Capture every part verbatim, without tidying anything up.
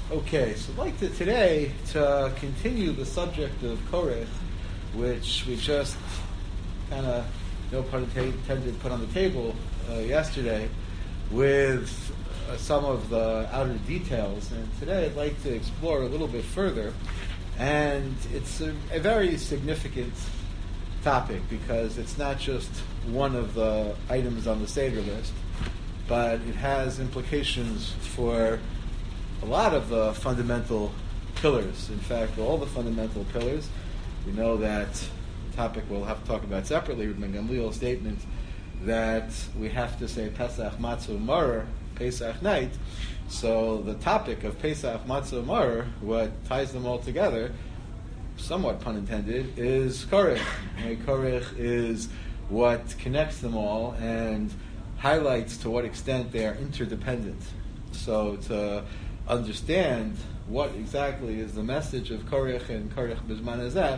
Okay, so I'd like to today to continue the subject of Korech, which we just kind of, no pun intended, put on the table uh, yesterday with uh, some of the outer details. And today I'd like to explore a little bit further. And it's a, a very significant topic because it's not just one of the items on the Seder list, but it has implications for a lot of the fundamental pillars. In fact, all the fundamental pillars. We know that the topic we'll have to talk about separately with the Gamliel statement that we have to say Pesach Matzah Maror, Pesach night. So the topic of Pesach Matzah Maror, what ties them all together, somewhat pun intended, is Korech. Korech is what connects them all and highlights to what extent they are interdependent. So to understand what exactly is the message of Korech and Korech Bizman Hazeh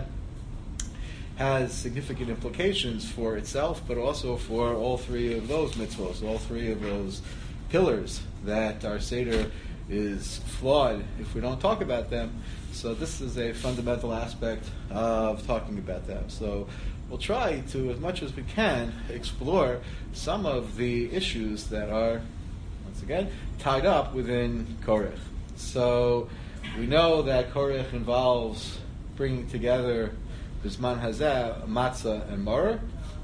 has significant implications for itself, but also for all three of those mitzvos, all three of those pillars that our Seder is flawed if we don't talk about them. So this is a fundamental aspect of talking about them. So we'll try to, as much as we can, explore some of the issues that are, once again, tied up within Korech. So we know that Korech involves bringing together Bizman Hazeh, Matzah, and Maror.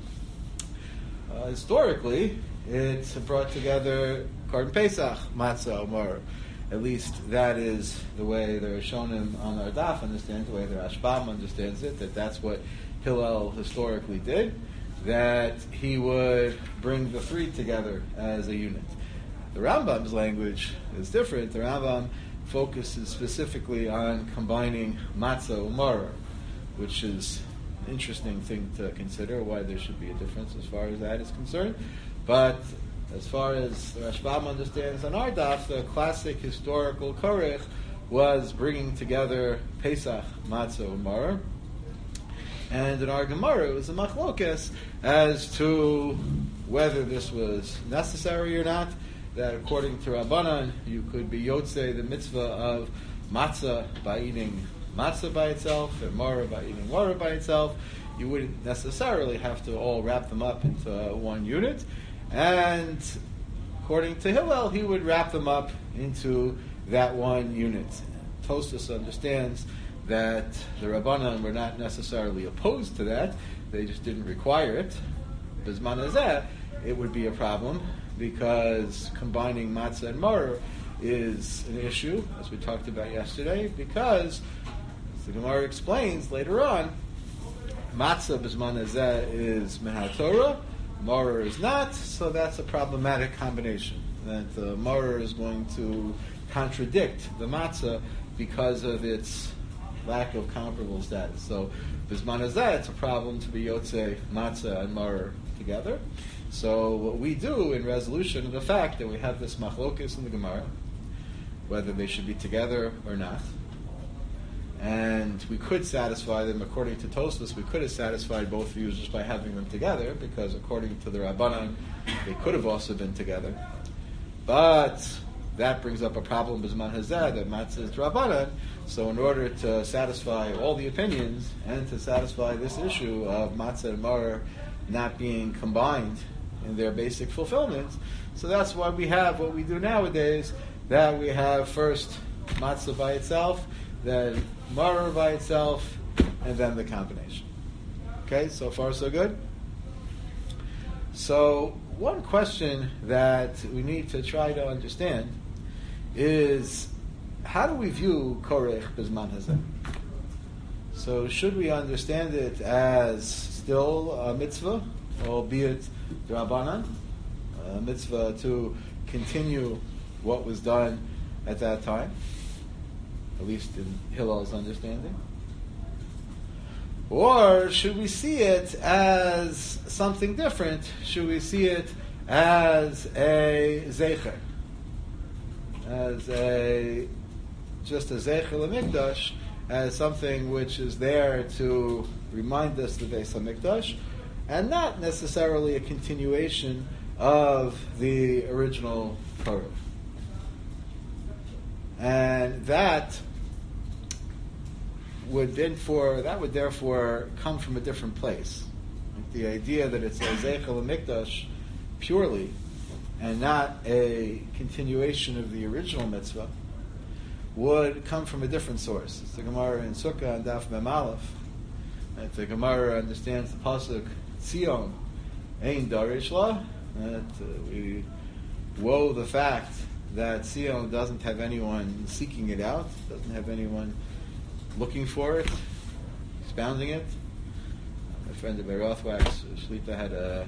Uh, historically, it's brought together Korban Pesach, Matzah, Maror. At least that is the way the Rishonim on our daf understand, the way the Rashbam understands it, that that's what Hillel historically did, that he would bring the three together as a unit. The Rambam's language is different. The Rambam focuses specifically on combining matzah and maror, which is an interesting thing to consider, why there should be a difference as far as that is concerned. But as far as the Rashbam understands on our daf, the classic historical Korech was bringing together Pesach, matzah, and maror. And in our Gemara, it was a machlokes as to whether this was necessary or not, that according to Rabbanan, you could be yotzei the mitzvah of matzah by eating matzah by itself and maror by eating maror by itself. You wouldn't necessarily have to all wrap them up into one unit. And according to Hillel, he would wrap them up into that one unit. Tosfos understands that the Rabbanan were not necessarily opposed to that. They just didn't require it. Bizman Hazeh, it would be a problem because combining matzah and maror is an issue, as we talked about yesterday, because, as the Gemara explains later on, matzah Bizman Hazeh is Mehat Torah, maror is not, so that's a problematic combination. That the maror is going to contradict the matzah because of its lack of comparable status. So, Bizman Hazeh, it's a problem to be yotzei matzah and maror together. So, what we do in resolution of the fact that we have this machlokes in the Gemara, whether they should be together or not, and we could satisfy them according to Tosfos. We could have satisfied both views just by having them together, because according to the Rabbanan, they could have also been together. But that brings up a problem, Bizman Hazeh, that matzah is Rabbanan. So in order to satisfy all the opinions and to satisfy this issue of matzah and maror not being combined in their basic fulfillment, so that's why we have what we do nowadays, that we have first matzah by itself, then maror by itself, and then the combination. Okay, so far so good? So one question that we need to try to understand is, how do we view Korech Bizman Hazeh? So should we understand it as still a mitzvah, albeit D'Rabbanan, a mitzvah to continue what was done at that time, at least in Hillel's understanding? Or should we see it as something different? Should we see it as a zecher, as a just a zecher l'mikdash, as something which is there to remind us the Beis HaMikdash, and not necessarily a continuation of the original Torah? And And that would then for that would therefore come from a different place. Like the idea that it's a Zeichel HaMikdash purely, and not a continuation of the original mitzvah, would come from a different source. It's the Gemara in Sukkah and Daf Mem Aleph. And the Gemara understands the pasuk Tzion Ein Darish La. That uh, we woe the fact that Tzion doesn't have anyone seeking it out, doesn't have anyone looking for it, expounding it. My friend of Rothwax, Shlita, had a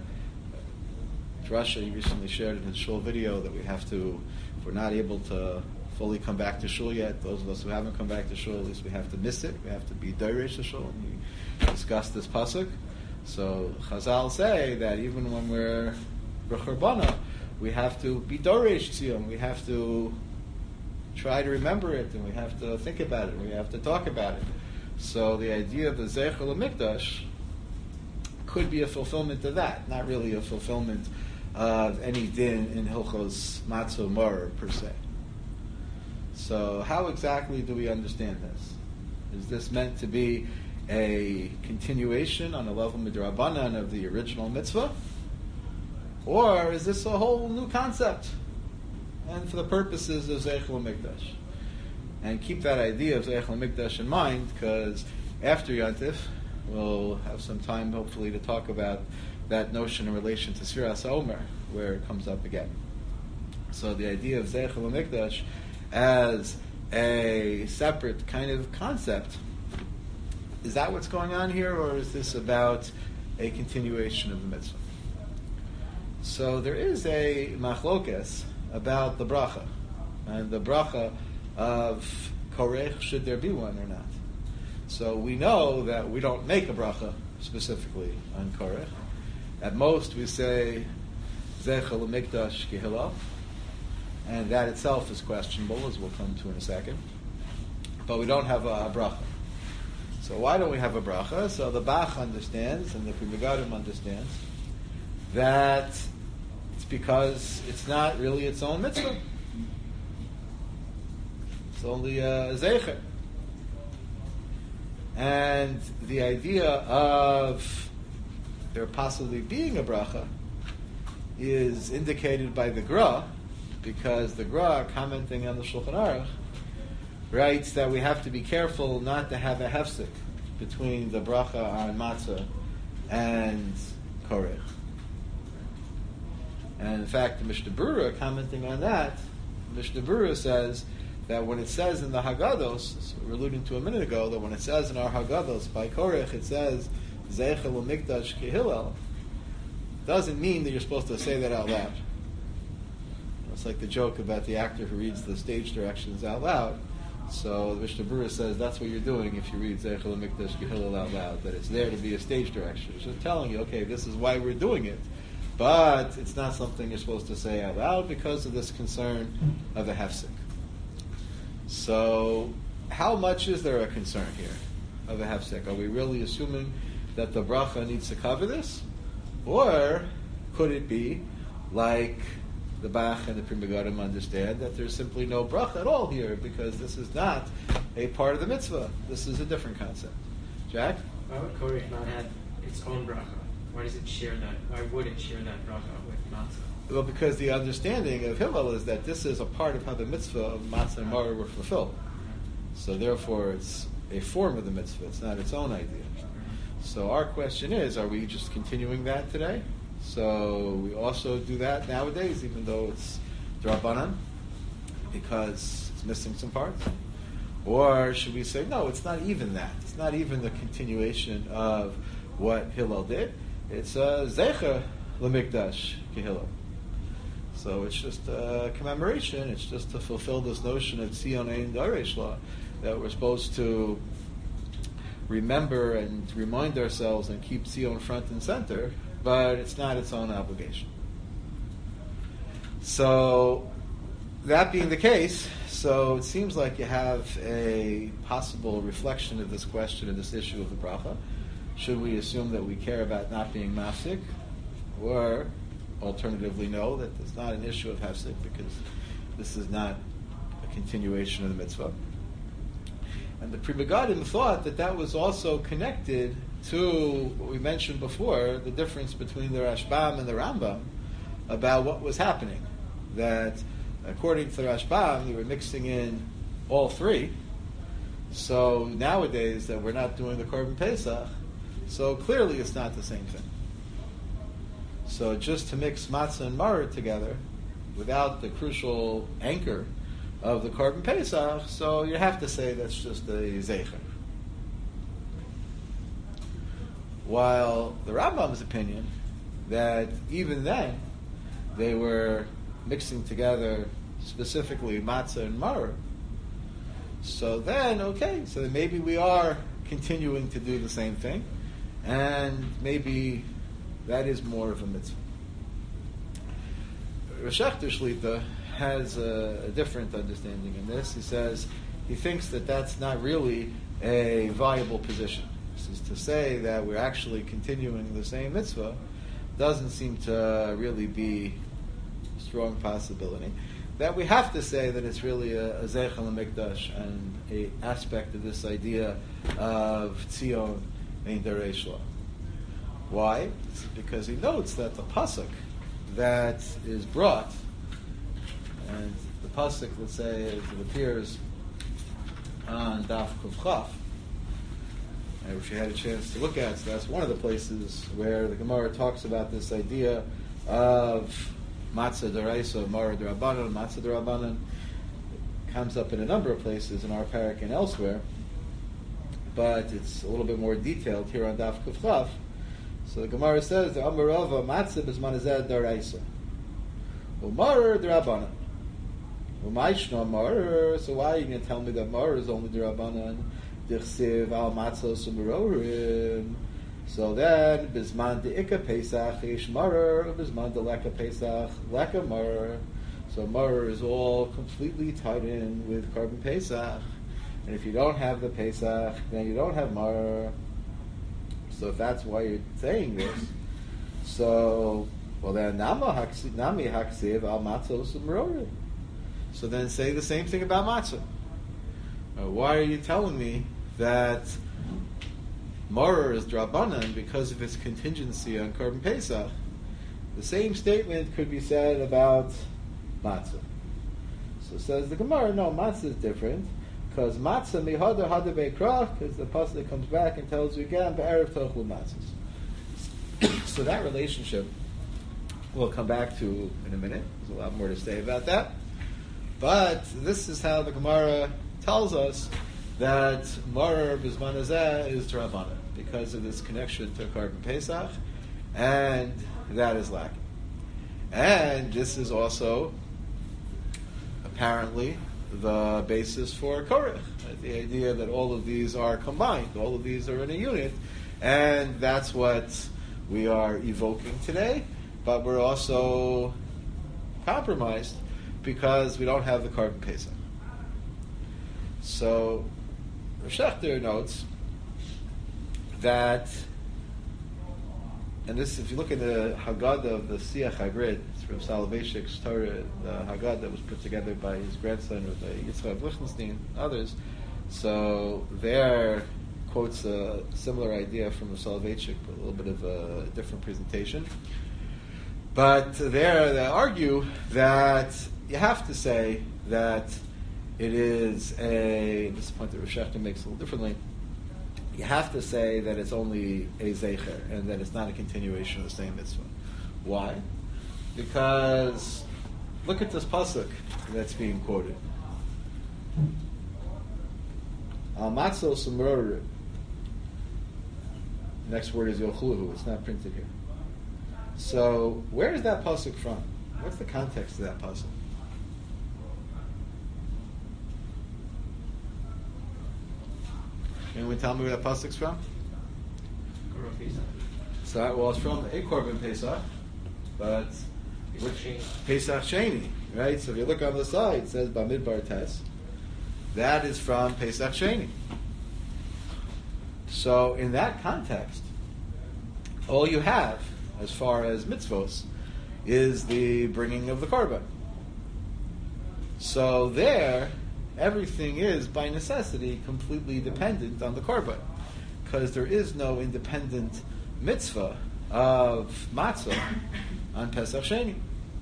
drasha he recently shared in his shul video that we have to, if we're not able to fully come back to shul yet, those of us who haven't come back to shul, at least we have to miss it. We have to be dairesh to shul. And we discussed this pasuk. So Chazal say that even when we're b'churbana, we have to be dairesh tzion. We have to try to remember it, and we have to think about it, and we have to talk about it. So the idea of the Zeichel HaMikdash could be a fulfillment of that, not really a fulfillment of any din in Hilchos Matzah Mar per se. So how exactly do we understand this? Is this meant to be a continuation on a level midrabanan of the original mitzvah? Or is this a whole new concept? And for the purposes of Zeichel HaMikdash. And keep that idea of Zeichel HaMikdash in mind, because after Yontif, we'll have some time, hopefully, to talk about that notion in relation to Sfiras HaOmer, where it comes up again. So the idea of Zeichel HaMikdash as a separate kind of concept, is that what's going on here, or is this about a continuation of the mitzvah? So there is a machlokes about the bracha, and the bracha of korech, should there be one or not. So we know that we don't make a bracha specifically on korech. At most we say Zeichel HaMikdash Ki Hillel, and that itself is questionable, as we'll come to in a second. But we don't have a, a bracha. So why don't we have a bracha? So the Bach understands, and the Pri Megadim understands, that it's because it's not really its own mitzvah. It's only a zeicher. And the idea of there possibly being a bracha is indicated by the Gra, because the Gra, commenting on the Shulchan Aruch, writes that we have to be careful not to have a hefsek between the bracha on matzah and korech. And in fact, the Mishnah Berurah, commenting on that, Mishnah Berurah says that when it says in the Haggados, so we were alluding to a minute ago, that when it says in our Haggados, by korech, it says, Zeichel HaMikdash Ki Hillel, doesn't mean that you're supposed to say that out loud. It's like the joke about the actor who reads the stage directions out loud. So the Mishnah Berurah says that's what you're doing if you read Zeichel HaMikdash Ki Hillel out loud, that it's there to be a stage direction. It's just telling you, okay, this is why we're doing it. But it's not something you're supposed to say out loud because of this concern of a hefsek. So how much is there a concern here of a hefsek? Are we really assuming that the bracha needs to cover this? Or could it be like the Bach and the Pri Megadim understand that there's simply no bracha at all here because this is not a part of the mitzvah. This is a different concept. Jack? Why would korech not have its own bracha? Why does it share that? Why would it share that bracha with matzah? Well, because the understanding of Hillel is that this is a part of how the mitzvah of matzah and maror were fulfilled. So therefore it's a form of the mitzvah. It's not its own idea. So our question is, are we just continuing that today? So we also do that nowadays, even though it's D'Rabbanan, because it's missing some parts? Or should we say, no, it's not even that. It's not even the continuation of what Hillel did. It's a Zeicher L'Mikdash Ki Hillel. So it's just a commemoration. It's just to fulfill this notion of Tzion Ein Darish La, that we're supposed to remember and remind ourselves and keep Tzion front and center, but it's not its own obligation. So, that being the case, so it seems like you have a possible reflection of this question and this issue of the bracha. Should we assume that we care about not being mafsik? Or, alternatively, no, that it's not an issue of hefsik because this is not a continuation of the mitzvah. And the Pri Megadim thought that that was also connected to what we mentioned before, the difference between the Rashbam and the Rambam about what was happening. That according to the Rashbam, they were mixing in all three. So nowadays that we're not doing the Korban Pesach, so clearly it's not the same thing. So just to mix matzah and maror together without the crucial anchor of the Korban Pesach, so you have to say that's just a Zecher. While the Rambam's opinion, that even then, they were mixing together specifically matzah and maror, so then, okay, so then maybe we are continuing to do the same thing, and maybe that is more of a mitzvah. Rosh Hashanah Shlita has a, a different understanding in this. He says he thinks that that's not really a viable position. This is to say that we're actually continuing the same mitzvah doesn't seem to really be a strong possibility. That we have to say that it's really a, a Zeichel HaMikdash and a aspect of this idea of Tzion and Derei Shlo. Why? It's because he notes that the pasuk that is brought, and the pasuk, let's say, as it appears on Daf Kuf Chaf, which you had a chance to look at, so that's one of the places where the Gemara talks about this idea of matzah d'oraisa, maror d'rabbanan, matzah d'rabbanan. It comes up in a number of places in our parak and elsewhere, but it's a little bit more detailed here on Daf Kuf Chaf. So the Gemara says, the Amarava matzah b'zman hazeh d'oraisa, u'maror d'rabbanan. U'maishna maror, so why are you going to tell me that maror is only d'rabbanan? D'chsiv al matzos u'merorim. So then, bisman de'ika pesach yesh maror, bisman de'leka pesach leka maror. So maror is all completely tied in with Korban Pesach. And if you don't have the Pesach, then you don't have maror. So if that's why you're saying this, so, well then, nami haksiv al matzos u'merorim. So then say the same thing about matzah. Uh, why are you telling me that maror is drabanan because of its contingency on Korban Pesach? The same statement could be said about matzah. So says the Gemara, no, matzah is different because matzah mihada hada bekrach, because the pasuk comes back and tells you again be'erev tochlu matzahs. So that relationship we'll come back to in a minute. There's a lot more to say about that. But this is how the Gemara tells us that maror b'zman hazeh is d'rabbanan because of this connection to Korban Pesach, and that is lacking. And this is also apparently the basis for Korach, the idea that all of these are combined, all of these are in a unit, and that's what we are evoking today. But we're also compromised because we don't have the Korban Pesach. So Rosh Hashanah notes that, and this, if you look at the Haggadah of the Siach Hagrid, it's from Soloveitchik's Torah, the Haggadah that was put together by his grandson, with Yitzchak Lichtenstein, others. So there quotes a similar idea from the Soloveitchik, but a little bit of a different presentation. But there they argue that you have to say that it is a, this is a point that Rosh Hashanah makes a little differently, you have to say that it's only a Zeicher and that it's not a continuation of the same mitzvah. Why? Because look at this pasuk that's being quoted. Al matzos u'merorim. Next word is yochluhu. It's not printed here. So where is that pasuk from? What's the context of that pasuk? Anyone tell me where that pasuk's from? So, well, it's from a Korban Pesach, but Pesach Sheni, right? So if you look on the side, it says Bamidbar Tes. That is from Pesach Sheni. So in that context, all you have, as far as mitzvos, is the bringing of the korban. So there, everything is, by necessity, completely dependent on the korban, because there is no independent mitzvah of matzah on Pesach Sheni.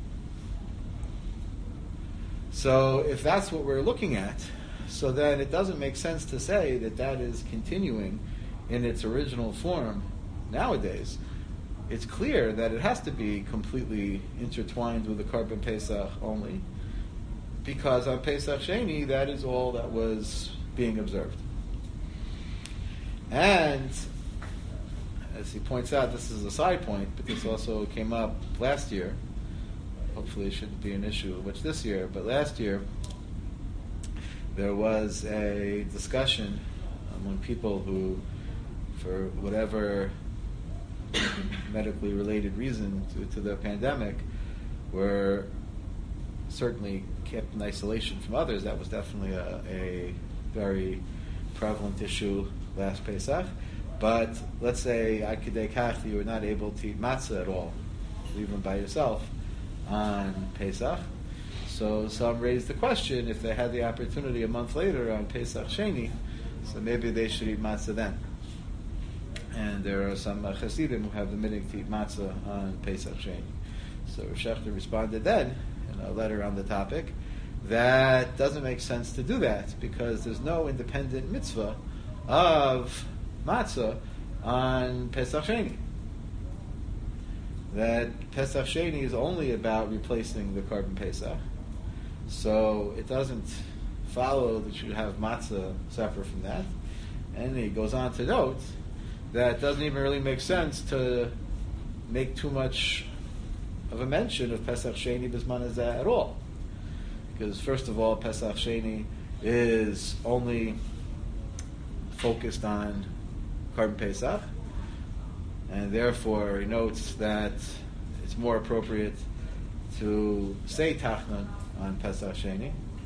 So if that's what we're looking at, so then it doesn't make sense to say that that is continuing in its original form nowadays. It's clear that it has to be completely intertwined with the Korban Pesach only, because on Pesach Sheni, that is all that was being observed. And, as he points out, this is a side point, but this also came up last year. Hopefully it shouldn't be an issue much this year, but last year there was a discussion among people who, for whatever medically related reason to, to the pandemic, were certainly kept in isolation from others. That was definitely a, a very prevalent issue last Pesach. But let's say Akidei Kach, you were not able to eat matzah at all, even by yourself, on Pesach. So some raised the question, if they had the opportunity a month later on Pesach Sheni, so maybe they should eat matzah then. And there are some uh, Hasidim who have the minhag to eat matzah on Pesach Sheni. So Rav Shechter responded then, in a letter on the topic, that doesn't make sense to do that, because there's no independent mitzvah of matzah on Pesach Sheni. That Pesach Sheni is only about replacing the Korban Pesach. So it doesn't follow that you have matzah separate from that. And he goes on to note that it doesn't even really make sense to make too much of a mention of Pesach Sheni B'zman Hazeh at all. Because first of all, Pesach Sheni is only focused on Korban Pesach, and therefore he notes that it's more appropriate to say Tachnon on Pesach Sheni.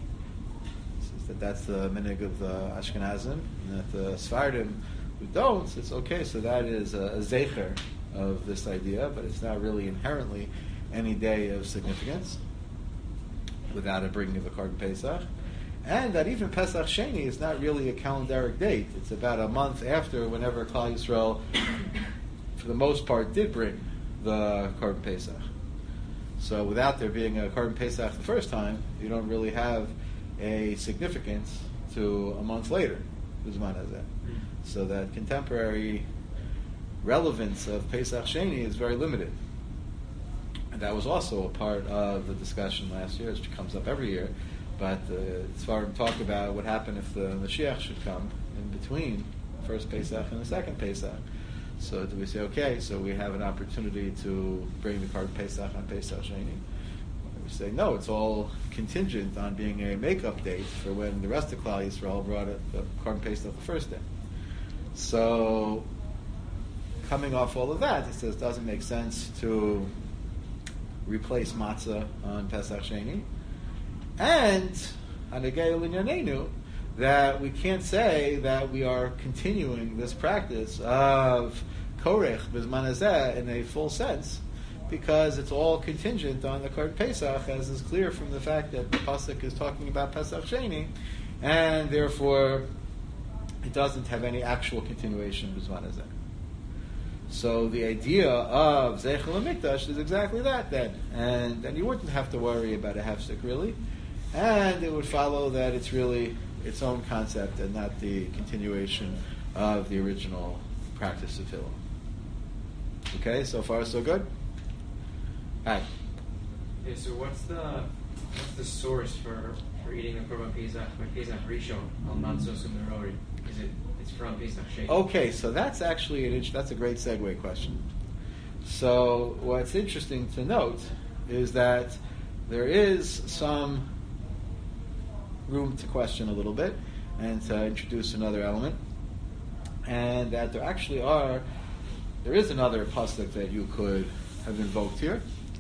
Says that that's the minhag of the Ashkenazim, and that the Sfardim who don't, it's okay, so that is a, a zecher of this idea, but it's not really inherently any day of significance without a bringing of the Korban Pesach. And that even Pesach Sheni is not really a calendaric date. It's about a month after whenever Klal Yisrael, for the most part, did bring the Korban Pesach. So without there being a Korban Pesach the first time, you don't really have a significance to a month later, B'zman Hazeh. So that contemporary relevance of Pesach Sheni is very limited. And that was also a part of the discussion last year, which comes up every year. But uh, Tzvarim talk about what happened if the Mashiach should come in between the first Pesach and the second Pesach. So do we say, okay, so we have an opportunity to bring the Korban Pesach on Pesach Sheni? We say, no, it's all contingent on being a make-up date for when the rest of Klal Yisrael brought it, the Korban Pesach the first day. So, coming off all of that, it says it doesn't make sense to replace matzah on Pesach Sheni. And, Hanegei L'Inyanenu, that we can't say that we are continuing this practice of Korech B'zman Hazeh in a full sense, because it's all contingent on the Korban Pesach, as is clear from the fact that the Pasuk is talking about Pesach Sheni, and therefore it doesn't have any actual continuation B'zman Hazeh. So the idea of Zeichel HaMikdash is exactly that then, and then you wouldn't have to worry about a hefsek really, and it would follow that it's really its own concept and not the continuation of the original practice of Tefillah. Okay, so far so good? Alright. Okay, so what's the what's the source for, for eating a Korban Pesach by Pesach Rishon al Matzos U'Merori? Is it it's from Pesach Sheni? Okay, so that's actually an that's a great segue question. So what's interesting to note is that there is some room to question a little bit and to introduce another element, and that there actually are there is another pasuk that you could have invoked here,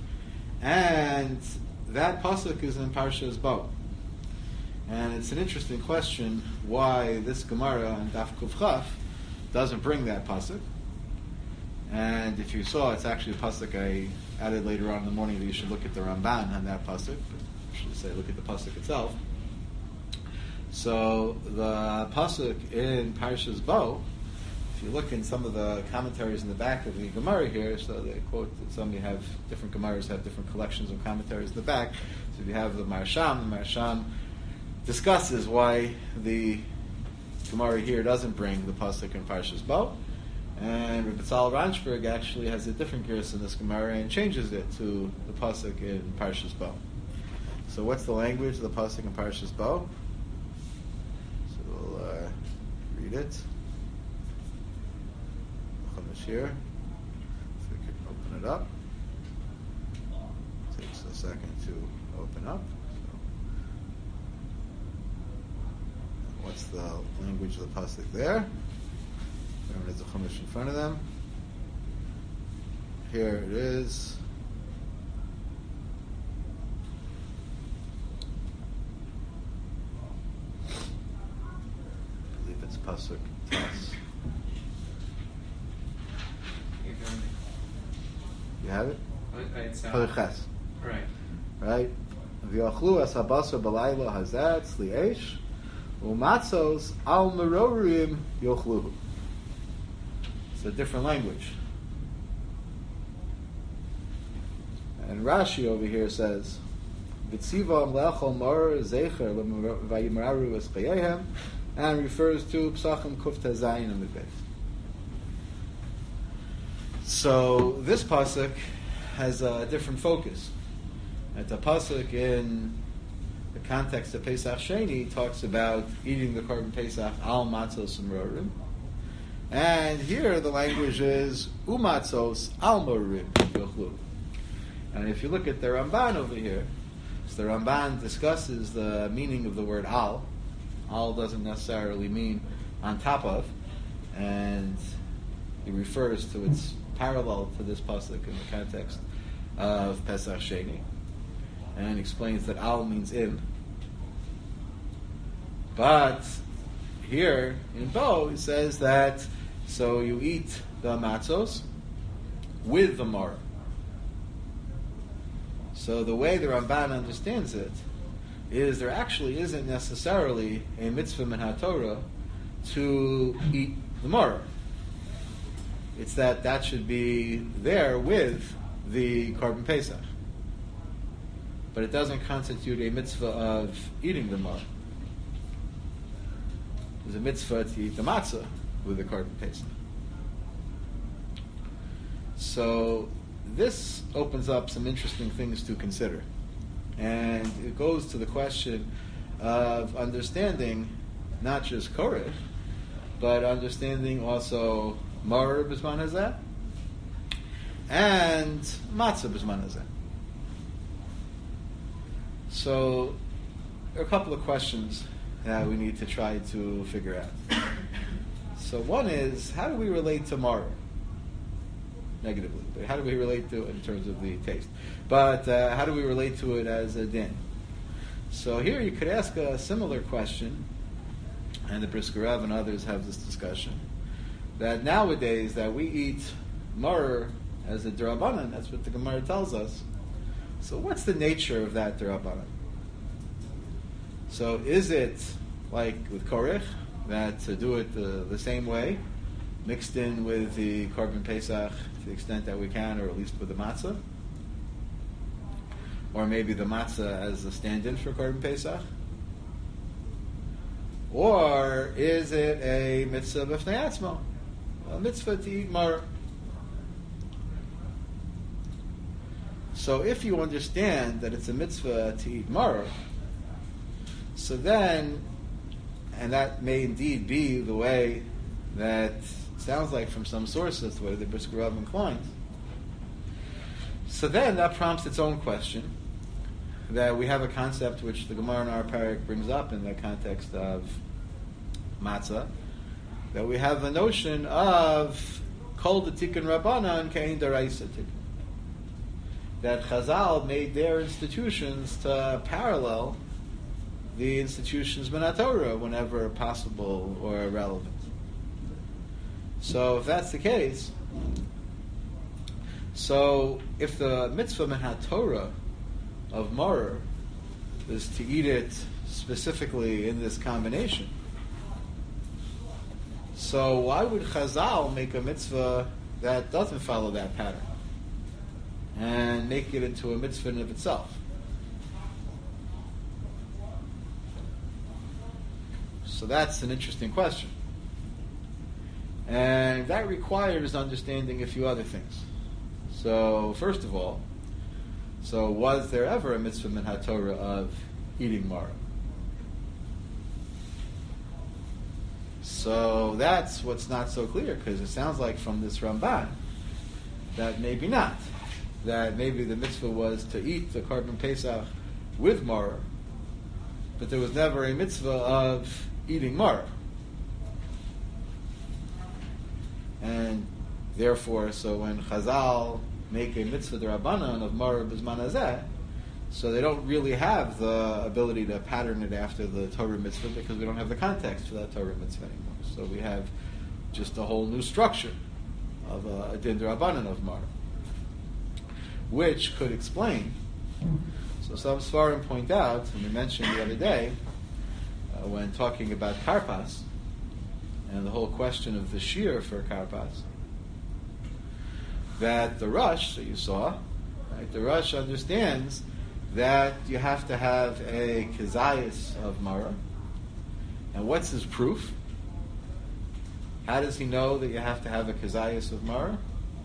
and that pasuk is in Parshas Bo. And it's an interesting question why this Gemara on Daf Kuf Chaf doesn't bring that pasuk. And if you saw, it's actually a pasuk I added later on in the morning that you should look at the Ramban on that pasuk. But I should say look at the pasuk itself. So the pasuk in Parshas Bo, if you look in some of the commentaries in the back of the Gemara here, so they quote that some you have different Gemaras have different collections of commentaries in the back. So if you have the Marsham, the Marsham discusses why the Gemara here doesn't bring the pasuk in Parshas Bo, and Rebbe Tzal Ranchberg actually has a different gears in this Gemara and changes it to the pasuk in Parshas Bo. So what's the language of the pasuk in Parshas Bo? So we'll uh, read it. Here, so we can open it up. It takes a second to open up. So, what's the language of the pasuk there? Everyone has a chumash in front of them. Here it is. I believe it's pasuk tas. You have it? It's uh, Ches. right. Right? V'yachlu es habasar b'layla hazat tzli u'matzos al merorim yochluhu. It's a different language. And Rashi over here says, V'tzivam le'achol mar zecher v'yimraru es chayehem, and refers to Psachim Kuf Tezayin and the base. So this pasuk has a different focus. At the pasuk in the context of Pesach Sheni talks about eating the korban Pesach al matzos umrorim, and here the language is umatzos al morim yochlu. And if you look at the Ramban over here, so the Ramban discusses the meaning of the word al. Al doesn't necessarily mean on top of, and he refers to its parallel to this pasuk in the context of Pesach Sheni, and explains that al means in. But here in Bo, it says that so you eat the matzos with the maror. So the way the Ramban understands it is there actually isn't necessarily a mitzvah min haTorah to eat the maror. It's that that should be there with the korban Pesach. But it doesn't constitute a mitzvah of eating the maror. There's a mitzvah to eat the matzah with the korban Pesach. So this opens up some interesting things to consider. And it goes to the question of understanding not just korech, but understanding also maror b'zman hazeh and matzah b'zman hazeh. So there are a couple of questions that we need to try to figure out. So one is, how do we relate to maror? Negatively. But how do we relate to it in terms of the taste? But uh, how do we relate to it as a din? So here you could ask a similar question, and the Brisker Rav and others have this discussion, that nowadays that we eat maror as a d'Rabbanan, that's what the Gemara tells us. So what's the nature of that d'Rabbanan? So is it like with korech, that to do it the, the same way, mixed in with the korban Pesach to the extent that we can, or at least with the matzah? Or maybe the matzah as a stand-in for korban Pesach? Or is it a mitzvah b'fnei atzmo? A mitzvah to eat maror? So if you understand that it's a mitzvah to eat maror, so then, and that may indeed be the way that sounds like from some sources, the way the Brisker Rav inclines. So then that prompts its own question, that we have a concept which the Gemara in our parak brings up in the context of matzah, that we have a notion of kol de tikkun rabbanan kein daraisa tikkun. That Chazal made their institutions to parallel the institutions min haTorah whenever possible or relevant. So if that's the case, so if the mitzvah min haTorah of maror is to eat it specifically in this combination. So why would Chazal make a mitzvah that doesn't follow that pattern and make it into a mitzvah in of itself? So that's an interesting question. And that requires understanding a few other things. So first of all, so was there ever a mitzvah min haTorah of eating maror? So that's what's not so clear, because it sounds like from this Ramban that maybe not. That maybe the mitzvah was to eat the Korban Pesach with maror, but there was never a mitzvah of eating maror. And therefore, so when Chazal make a mitzvah d'Rabbanan of maror b'zman hazeh, so they don't really have the ability to pattern it after the Torah mitzvah, because we don't have the context for that Torah mitzvah anymore. So we have just a whole new structure of a, a din d'Rabbanan of maror, which could explain. So some Sfarim point out, and we mentioned the other day, uh, when talking about karpas, and the whole question of the shear for karpas, that the Rush that you saw, right, the Rush understands that you have to have a kezayis of maror. And what's his proof? How does he know that you have to have a kezayis of maror?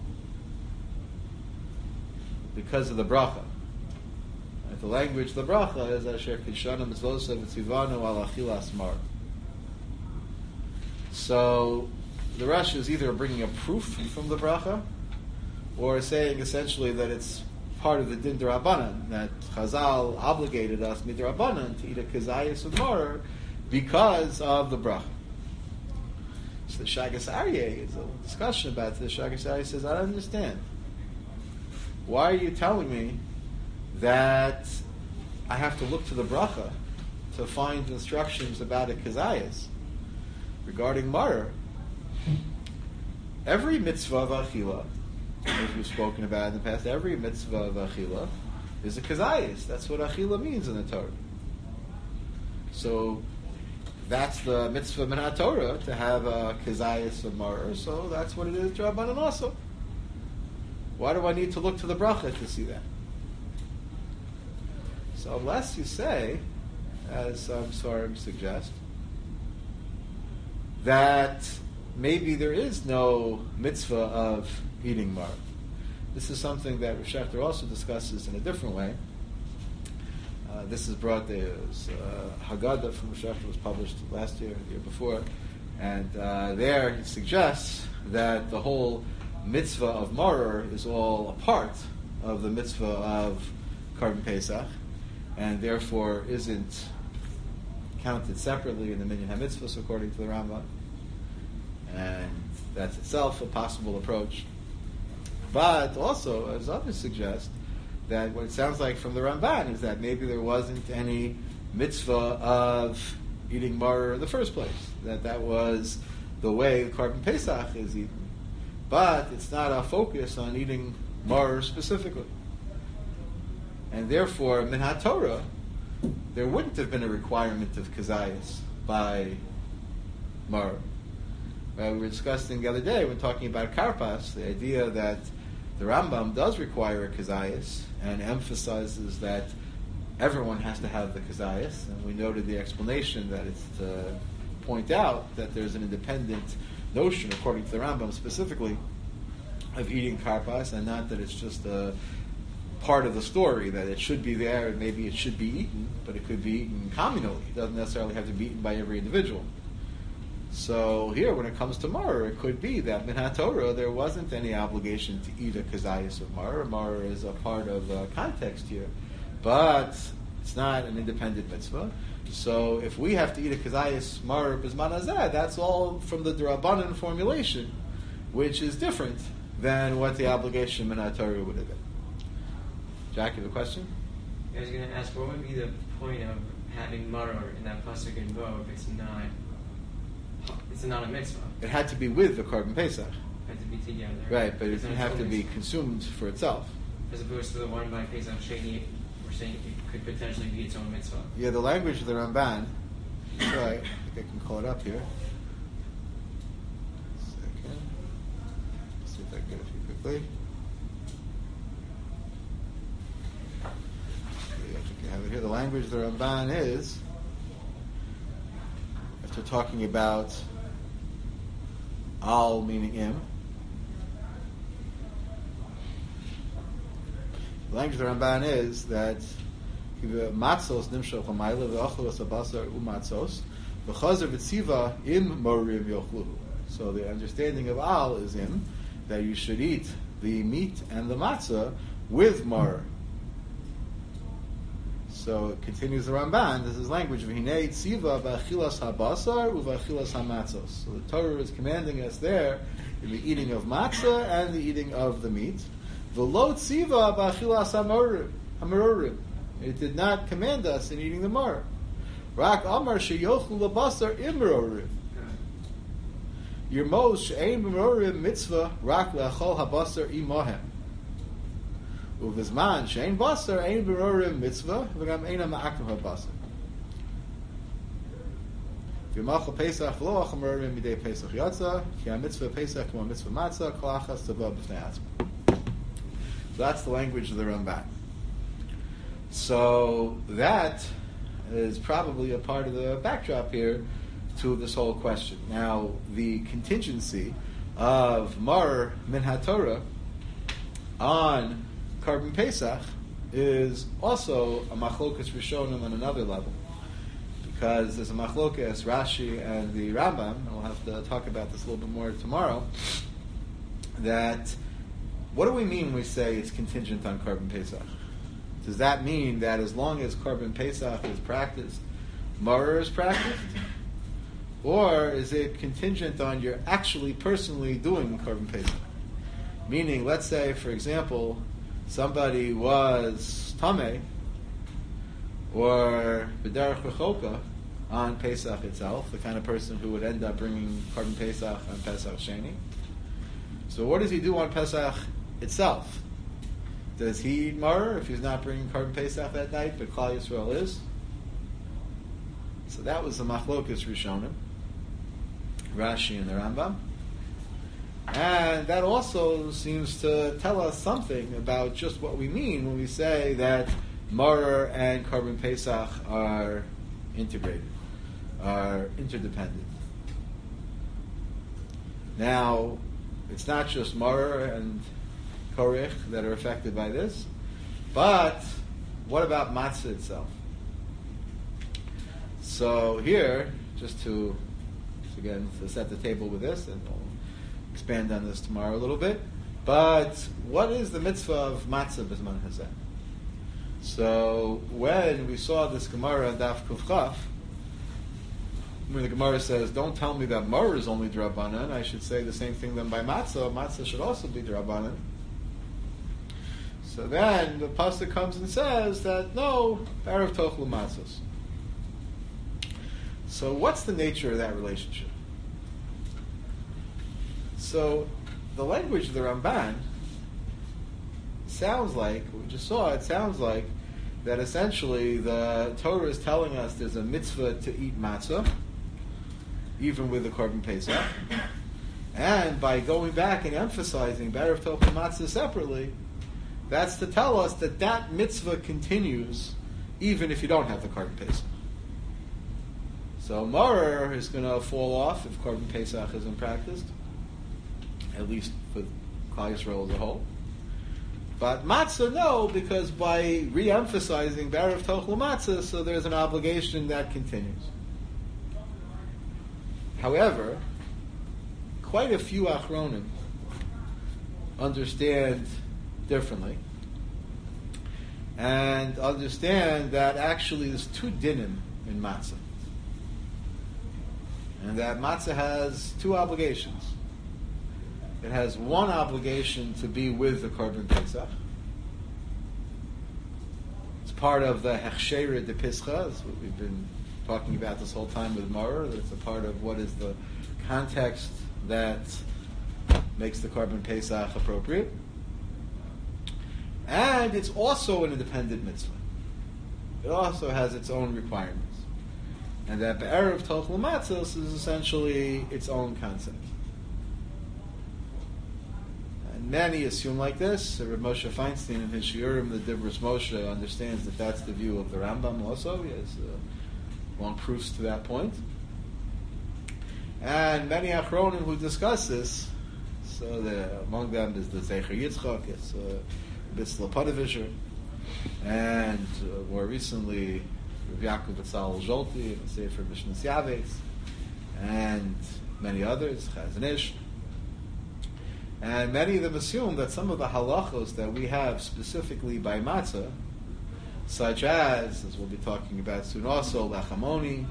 Because of the bracha. Right, the language of the bracha is asher kishana mitzvosa v'tzivanu al achilas maror. So the Rush is either bringing a proof from the bracha, or saying essentially that it's part of the din d'Rabbanan, that Chazal obligated us midrabbanan to eat a kezayis of maror because of the bracha. So the Shagas Aryeh is a discussion about this. Shagas Aryeh says, I don't understand. Why are you telling me that I have to look to the bracha to find instructions about a kezayis regarding maror? Every mitzvah of achila, as we've spoken about in the past, every mitzvah of achila is a kezayis. That's what achila means in the Torah. So that's the mitzvah min haTorah, to have a kezayis of maror. So that's what it is to Rabbanan also. Why do I need to look to the bracha to see that? So unless you say, as some Sfarim suggest, that maybe there is no mitzvah of eating maror. This is something that Rav Shechter also discusses in a different way. Uh, this is brought there. Uh, Haggadah from Rav Shechter was published last year, the year before, and uh, there he suggests that the whole mitzvah of maror is all a part of the mitzvah of Korban Pesach, and therefore isn't counted separately in the Minyan HaMitzvahs according to the Rambam. And that's itself a possible approach. But also, as others suggest, that what it sounds like from the Ramban is that maybe there wasn't any mitzvah of eating maror in the first place. That that was the way Korban Pesach is eaten. But it's not a focus on eating maror specifically. And therefore, min haTorah, there wouldn't have been a requirement of kezayis by maror. Uh, we were discussing the other day when talking about karpas, the idea that the Rambam does require a kezayis and emphasizes that everyone has to have the kezayis, and we noted the explanation that it's to point out that there's an independent notion, according to the Rambam specifically, of eating karpas, and not that it's just a part of the story, that it should be there and maybe it should be eaten, but it could be eaten communally. It doesn't necessarily have to be eaten by every individual. So here, when it comes to maror, it could be that min haTorah there wasn't any obligation to eat a kezayis of maror. Maror is a part of the context here, but it's not an independent mitzvah. So if we have to eat a kezayis maror b'zman hazeh, that's all from the d'Rabbanan formulation, which is different than what the obligation min haTorah would have been. Jack, you have a question? I was going to ask, what would be the point of having maror in that pasuk in Bo if it's not it's not a mitzvah? It had to be with the Korban Pesach. It had to be together. Right, but it didn't have to be consumed for itself. As opposed to the one by Pesach Sheni, we're saying could potentially be its own mitzvah. Yeah, the language of the Ramban. Right, I think I can call it up here. Second. Let's see if I can get it to you quickly. Okay, I think you have it here. The language of the Ramban is, after talking about al meaning im, the language of the Ramban is that matzos nimshal chamayla v'achalos abasar umatzos v'chazer v'tziva im morim yochluhu. So the understanding of al is im, that you should eat the meat and the matzah with mar. So it continues the Ramban. This is language v'hinei tziva v'achilas habasar u'v'achilas hamatzos. So the Torah is commanding us there in the eating of matzah and the eating of the meat. V'lo tziva b'achilas hamarorim. It did not command us in eating the mar. Rak amar sheyochlu labasar imrorim. Yermos she'ein b'marorim mitzvah rak le'achol habasar imohem. Uvizman she'ein basar ein b'marorim mitzvah v'gam eina ma'akim habasar. V'yamachal pesach v'lo achal marorim midei pesach yatza ki ha-mitzvah pesach k'mo mitzvah matzah kol achas tava b'fnei atzma. So that's the language of the Ramban. So that is probably a part of the backdrop here to this whole question. Now, the contingency of Mar Min HaTorah on Korban Pesach is also a machlokas rishonim on another level, because there's a machlokas Rashi and the Rambam, and we'll have to talk about this a little bit more tomorrow, that what do we mean when we say it's contingent on Korban Pesach? Does that mean that as long as Korban Pesach is practiced, Maror is practiced? Or is it contingent on your actually personally doing Korban Pesach? Meaning, let's say, for example, somebody was Tameh or B'derech Rechoka on Pesach itself, the kind of person who would end up bringing Korban Pesach on Pesach Sheni. So what does he do on Pesach itself? Does he eat Maror if he's not bringing Korban Pesach that night, but Klal Yisrael is? So that was the Machlokas Rishonim, Rashi and the Rambam. And that also seems to tell us something about just what we mean when we say that Maror and Korban Pesach are integrated, are interdependent. Now, it's not just Maror and Korech that are affected by this, but what about matzah itself? So here, just to again to set the table with this, and we'll expand on this tomorrow a little bit. But what is the mitzvah of matzah b'zman hazeh? So when we saw this Gemara in Daf Kuf Chaf, when the Gemara says, "Don't tell me that Maror is only d'Rabbanan," I should say the same thing then by matzah. Matzah should also be d'Rabbanan. So then the pasuk comes and says that no, Erev Tochlu Matzos. So what's the nature of that relationship? So the language of the Ramban sounds like, we just saw, it sounds like that essentially the Torah is telling us there's a mitzvah to eat matzah, even with the Korban Pesach. And by going back and emphasizing Erev Tochlu Matzah separately, that's to tell us that that mitzvah continues even if you don't have the Korban Pesach. So Maror is going to fall off if Korban Pesach isn't practiced, at least for Klal Yisrael as a whole. But Matzah, no, because by re-emphasizing Erev Tochlu Matzah, so there's an obligation that continues. However, quite a few Achronim understand differently, and understand that actually there's two dinim in matzah, and that matzah has two obligations. It has one obligation to be with the Korban Pesach. It's part of the Hechsheira de Pischa, that's what we've been talking about this whole time with Maror. It's a part of what is the context that makes the Korban Pesach appropriate. And it's also an independent mitzvah. it also has its own requirements. And that Be'erev Tochel Matzos is essentially its own concept. And many assume like this. Rav Moshe Feinstein in his Shiurim, the Dibros Moshe, understands that that's the view of the Rambam also. He has uh, long proofs to that point. And many Achronim who discuss this, so the, among them is the Zecher Yitzchak, it's uh, Bitzla Ponevisher, and uh, more recently Rav Yaakov Betzalel Zolti, and Sefer Mishnas Yavetz, and many others, Chazon Ish. And many of them assume that some of the halachos that we have specifically by matzah, such as, as we'll be talking about soon also, lachamoni,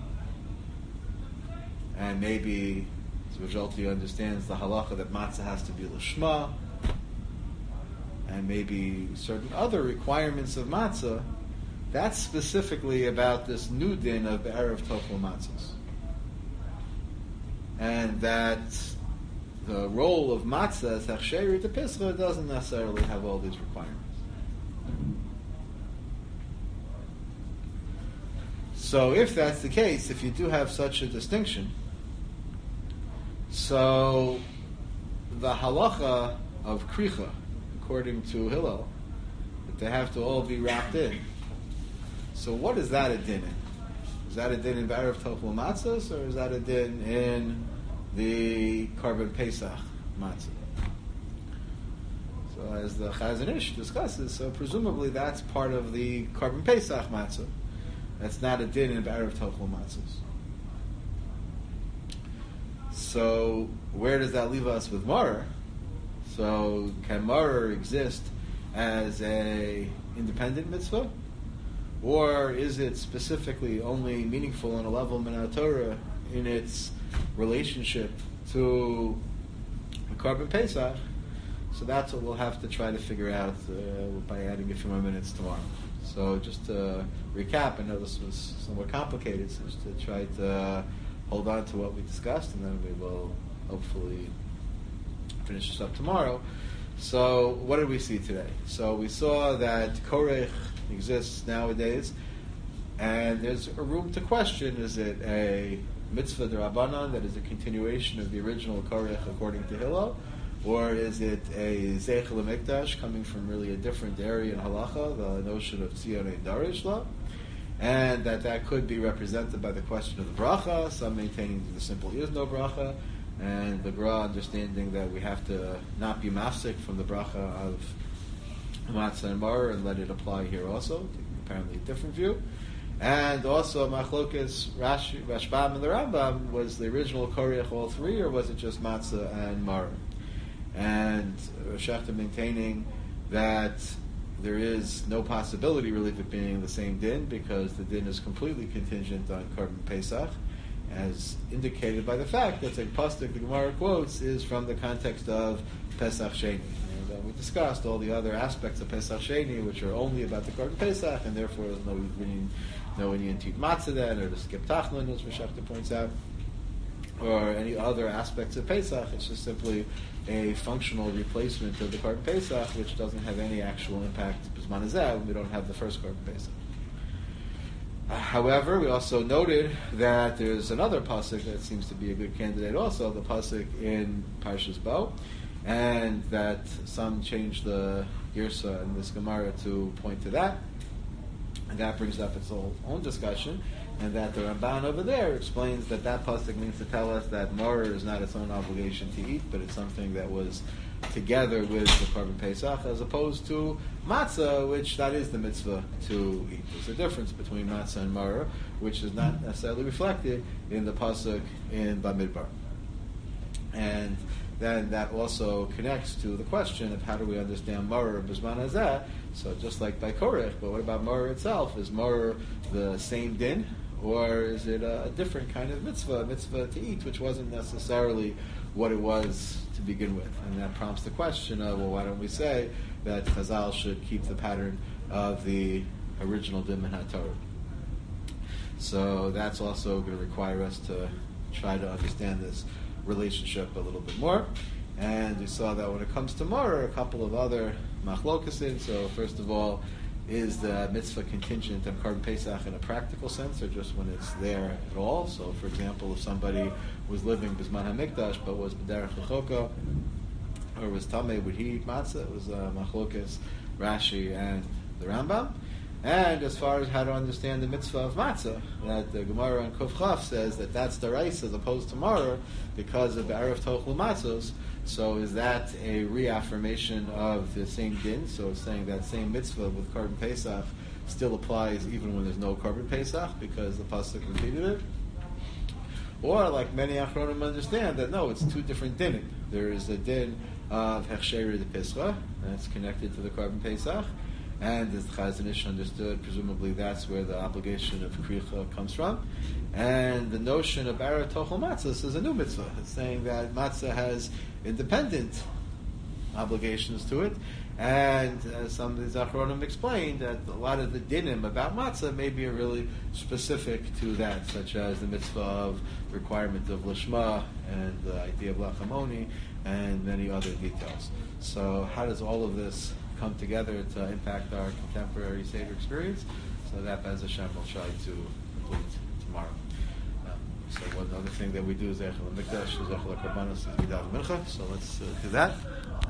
and maybe, as Zolti understands, the halacha that matzah has to be lishma, and maybe certain other requirements of matzah, that's specifically about this new din of Be'erev Tochel Matzos. And that the role of matzah as Hechsheri to Pischa doesn't necessarily have all these requirements. So if that's the case, if you do have such a distinction, so the halacha of Kricha, according to Hillel, that they have to all be wrapped in. So what is that a din in? Is that a din in Be'erev Tochel Matzos, or is that a din in the Korban Pesach Matzah? So as the Chazon Ish discusses, so presumably that's part of the Korban Pesach Matzah. That's not a din in Be'erev Tochel Matzos. So where does that leave us with Maror? So can Maror exist as a independent mitzvah? Or is it specifically only meaningful on a level of Minat Torah in its relationship to the Korban Pesach? So that's what we'll have to try to figure out uh, by adding a few more minutes tomorrow. So just to recap, I know this was somewhat complicated, so just to try to hold on to what we discussed, and then we will hopefully finish this up tomorrow. So what did we see today? So we saw that Korech exists nowadays, and there's a room to question: is it a mitzvah d'Rabbanan that is a continuation of the original Korech according to Hillel, or is it a Zeichel HaMikdash coming from really a different area in Halacha, the notion of Tzionei Darish law, and that that could be represented by the question of the bracha, some maintaining that there simply is no bracha, and the Gra understanding that we have to not be mafsik from the bracha of Matzah and Maror and let it apply here also, apparently a different view. And also Machlokes Rashi, Rashbam and the Rambam, was the original Korech all three, or was it just Matzah and Maror? And Shechta maintaining that there is no possibility really of it being the same din, because the din is completely contingent on Korban Pesach, as indicated by the fact that the pasuk the Gemara quotes is from the context of Pesach Sheni. And uh, we discussed all the other aspects of Pesach Sheni, which are only about the Korban Pesach, and therefore there's no no Inyan Tit Matzah then, or the Skip Tachlon, as Rishachta points out, or any other aspects of Pesach. It's just simply a functional replacement of the Korban Pesach, which doesn't have any actual impact B'zman Hazeh when we don't have the first Korban Pesach. Uh, however, we also noted that there's another pasuk that seems to be a good candidate also, the pasuk in Parshas Bo, and that some changed the Girsa in this Gemara to point to that, and that brings up its own, own discussion, and that the Ramban over there explains that that pasuk means to tell us that Maror is not its own obligation to eat, but it's something that was together with the Korban Pesach, as opposed to matzah, which that is the mitzvah to eat. There's a difference between matzah and Maror, which is not necessarily reflected in the pasuk in Bamidbar. And then that also connects to the question of how do we understand Maror B'zman Hazeh. So just like by Korech, but what about Maror itself? Is Maror the same din, or is it a different kind of mitzvah, a mitzvah to eat, which wasn't necessarily what it was to begin with? And that prompts the question of, well, why don't we say that Chazal should keep the pattern of the original din min HaTorah? So that's also going to require us to try to understand this relationship a little bit more. And we saw that when it comes to Maror, a couple of other machlokasin. So first of all, is the mitzvah contingent on Korban Pesach in a practical sense, or just when it's there at all? So, for example, if somebody was living Bisman HaMikdash but was B'derech L'choka, or was Tameh, would he eat matzah? It was uh, Machlokas, Rashi, and the Rambam. And as far as how to understand the mitzvah of matzah, that the Gemara on Kuf Chaf says that that's the rice as opposed to Maror because of Erev Tochlu Matzos. So is that a reaffirmation of the same din? So it's saying that same mitzvah with Korban Pesach still applies even when there's no Korban Pesach because the pasuk repeated it? Or, like many Achronim understand, that no, it's two different dinim. There is a din of Hechsheri de Pischa, that's connected to the Korban Pesach, and as the Chazon Ish understood, presumably that's where the obligation of Kricha comes from. And the notion of Erev Tochel Matzah is a new mitzvah. It's saying that Matzah has independent obligations to it. And as some of the Zachronim explained, that a lot of the dinim about matzah may be really specific to that, such as the mitzvah of requirement of lishma and the idea of lachamoni and many other details. So how does all of this come together to impact our contemporary Seder experience? So that, as Hashem, will try to complete tomorrow. Um, so one other thing that we do is Zechel HaMikdash, Zechel HaKorbanos, is Midah Mincha. So let's uh, do that.